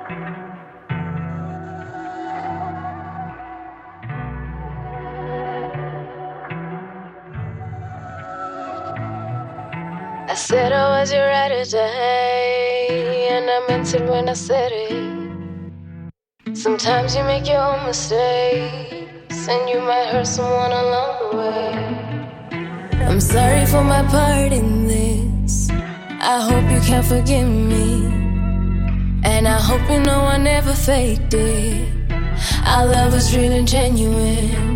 I said I was your right today, and I meant it when I said it. Sometimes you make your own mistakes, and you might hurt someone along the way. I'm sorry for my part in this. I hope you can forgive me, and I hope you know I never faked it. Our love was real and genuine.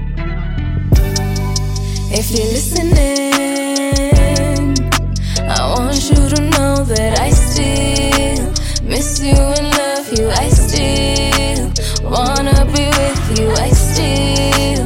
If you're listening, I want you to know that I still miss you and love you. I still wanna be with you. I still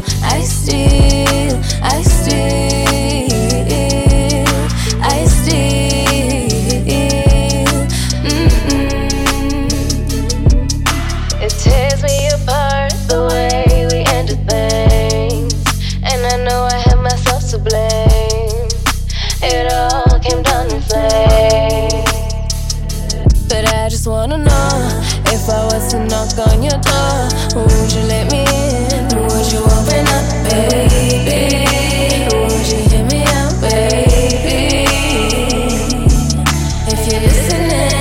It tears me apart the way we ended things, and I know I have myself to blame. It all came down in flames. But I just wanna know, if I was to knock on your door, would you let me in? Would you open up, baby? Would you hear me out, baby? If you're listening,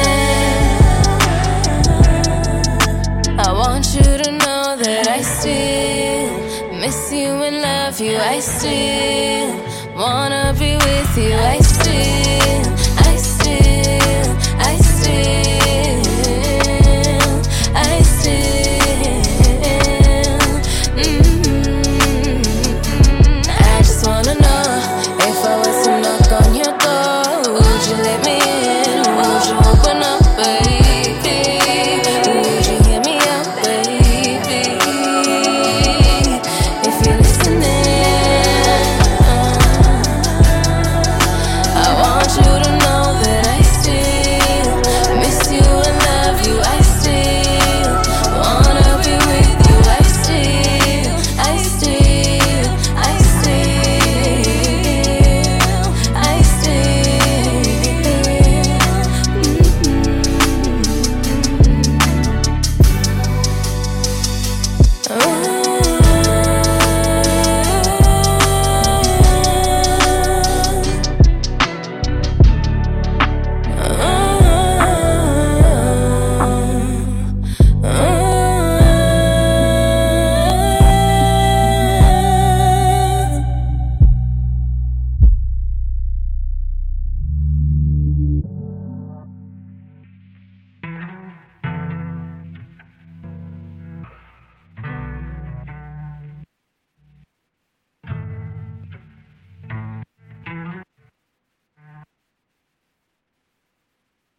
I want you to know that I still miss you and love you. I still wanna be with you. I still